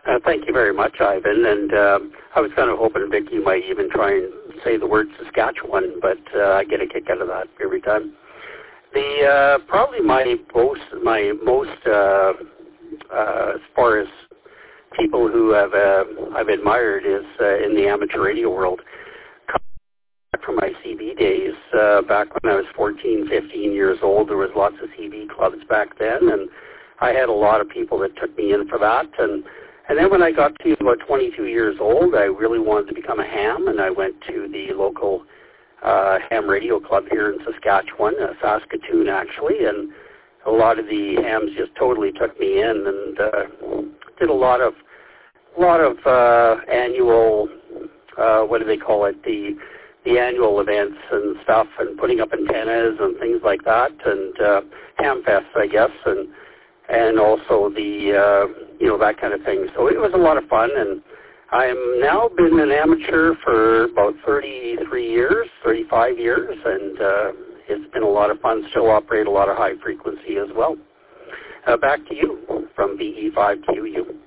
Thank you very much, Ivan. And I was kind of hoping, Vic, you might even try and say the word Saskatchewan, but I get a kick out of that every time. The probably my most as far as people who I've admired is in the amateur radio world. From my CB days, back when I was 14, 15 years old, there was lots of CB clubs back then, and I had a lot of people that took me in for that. And then when I got to about 22 years old, I really wanted to become a ham, and I went to the local ham radio club here in Saskatchewan, Saskatoon actually, and a lot of the hams just totally took me in, and did a lot of annual, what do they call it, the annual events and stuff, and putting up antennas and things like that, and ham fests, I guess, and also the that kind of thing. So it was a lot of fun, and I'm now been an amateur for about 33 years, 35 years, and it's been a lot of fun. Still operate a lot of high frequency as well. Back to you from BE5QU.